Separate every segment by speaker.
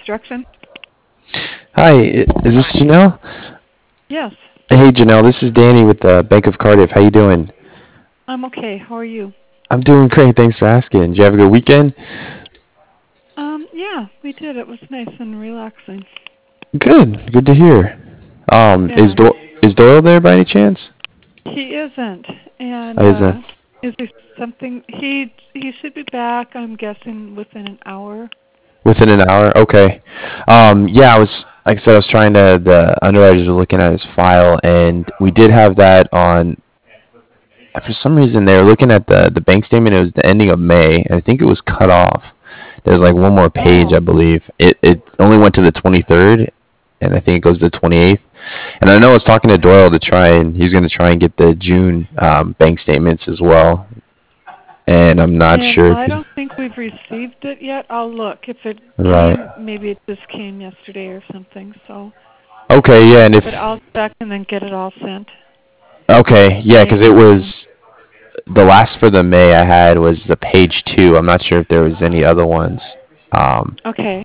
Speaker 1: Construction?
Speaker 2: Hi, is this Janelle?
Speaker 1: Yes,
Speaker 2: Hey, Janelle, this is Danny with the Bank of Cardiff. How you doing?
Speaker 1: I'm okay. How are you?
Speaker 2: I'm doing great. Thanks for asking. Did you have a good weekend?
Speaker 1: Yeah, we did. It was nice and relaxing.
Speaker 2: Good. Good to hear.
Speaker 1: Yeah,
Speaker 2: Is Doyle there by any chance?
Speaker 1: he isn't. And
Speaker 2: Oh, isn't.
Speaker 1: is there something he should be back, I'm guessing within an hour.
Speaker 2: Within an hour? Okay. Yeah, like I said, I was trying to, the underwriters were looking at his file, and we did have that on, for some reason, they were looking at the bank statement. It was the ending of May, and I think it was cut off. There's like one more page, I
Speaker 1: Oh,
Speaker 2: believe. It only went to the 23rd, and I think it goes to the 28th. And I know I was talking to Doyle to try, and he's going to try and get the June bank statements as well. And I'm not
Speaker 1: and
Speaker 2: sure if
Speaker 1: I
Speaker 2: he.
Speaker 1: don't think we've received it yet. I'll look. If it
Speaker 2: Right.
Speaker 1: came, maybe it just came yesterday or something. So,
Speaker 2: Okay, yeah, and if.
Speaker 1: but I'll check and then get it all sent.
Speaker 2: Okay, yeah, because it was.
Speaker 1: And
Speaker 2: The last for the May I had was the page 2. I'm not sure if there was any other ones. Um,
Speaker 1: okay,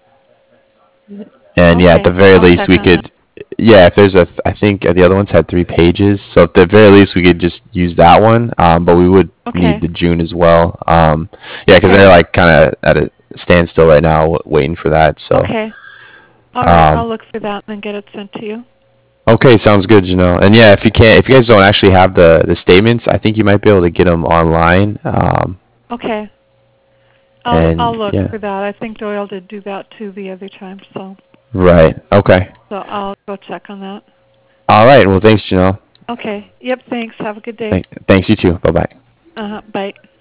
Speaker 2: and yeah, at the
Speaker 1: okay,
Speaker 2: very
Speaker 1: I'll
Speaker 2: least
Speaker 1: check
Speaker 2: we
Speaker 1: on that.
Speaker 2: could. Yeah, if there's a. I think the other ones had 3 pages, so at the very least we could just use that one. But we would need
Speaker 1: Okay,
Speaker 2: the June as well. Yeah, because they're
Speaker 1: okay,
Speaker 2: like kind of at a standstill right now, waiting for that. So.
Speaker 1: okay. All right, I'll
Speaker 2: Um,
Speaker 1: look for that and then get it sent to you.
Speaker 2: okay, sounds good, And yeah, if you guys don't actually have the statements, I think you might be able to get them online.
Speaker 1: Okay, I'll
Speaker 2: And
Speaker 1: look
Speaker 2: yeah,
Speaker 1: for that. I think Doyle did do that too the other time,
Speaker 2: right. Okay.
Speaker 1: so I'll go check on that.
Speaker 2: All right. Well, thanks, Janelle.
Speaker 1: Okay. Yep. Thanks. Have a good day.
Speaker 2: Thanks you too. Bye bye.
Speaker 1: Bye.